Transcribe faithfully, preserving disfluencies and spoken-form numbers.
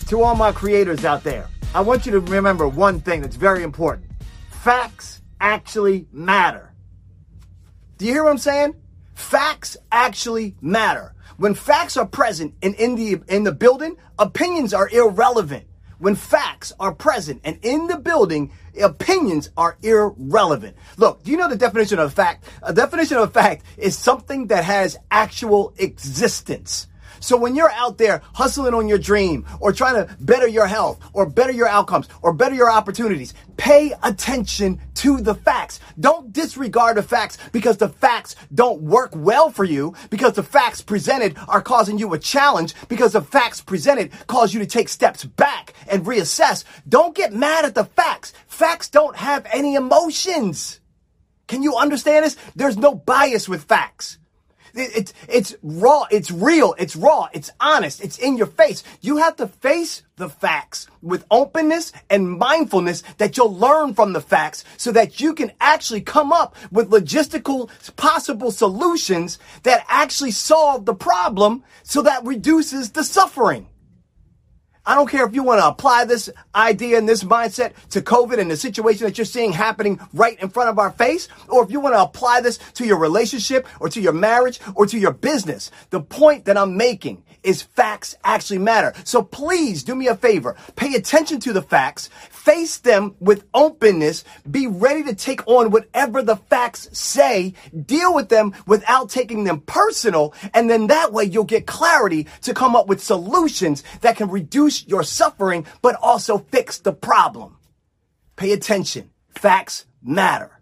to all my creators out there, I want you to remember one thing that's very important. Facts actually matter. Do you hear what I'm saying? Facts actually matter. When facts are present in, in the in the building, opinions are irrelevant. When facts are present and in the building, opinions are irrelevant. Look, do you know the definition of a fact? A definition of a fact is something that has actual existence. So when you're out there hustling on your dream or trying to better your health or better your outcomes or better your opportunities, pay attention to the facts. Don't disregard the facts because the facts don't work well for you, because the facts presented are causing you a challenge, because the facts presented cause you to take steps back and reassess. Don't get mad at the facts. Facts don't have any emotions. Can you understand this? There's no bias with facts. It's, it's raw. It's real. It's raw. It's honest. It's in your face. You have to face the facts with openness and mindfulness that you'll learn from the facts so that you can actually come up with logistical possible solutions that actually solve the problem so that reduces the suffering. I don't care if you want to apply this idea and this mindset to COVID and the situation that you're seeing happening right in front of our face, or if you want to apply this to your relationship or to your marriage or to your business. The point that I'm making is facts actually matter. So please do me a favor. Pay attention to the facts. Face them with openness. Be ready to take on whatever the facts say. Deal with them without taking them personal. And then that way you'll get clarity to come up with solutions that can reduce your suffering, but also fix the problem. Pay attention. Facts matter.